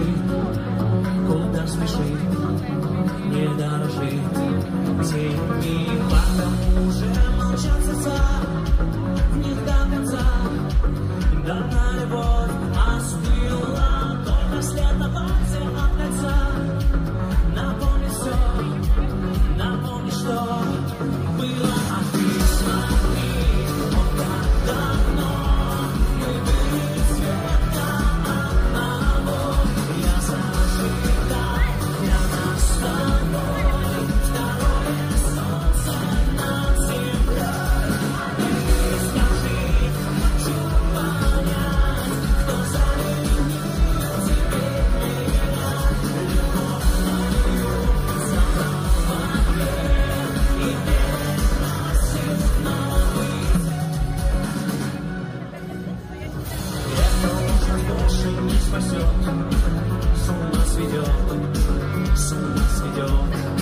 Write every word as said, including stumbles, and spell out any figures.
куда спешит, не дорожит теми, потому уже молчат сердца, в них до конца дана любовь остыла, только след на пальце от лица. Напомни все, напомни, что было, а ты смотри, вот так давно мы были цвета одного. Я зажигал для нас с тобой второе солнце над землей. Ты скажи, хочу понять, кто заменил тебе меня. Любовь мою забрала и переносит новый. Это уже больше не спасет, с ума сведет, с ума сведет.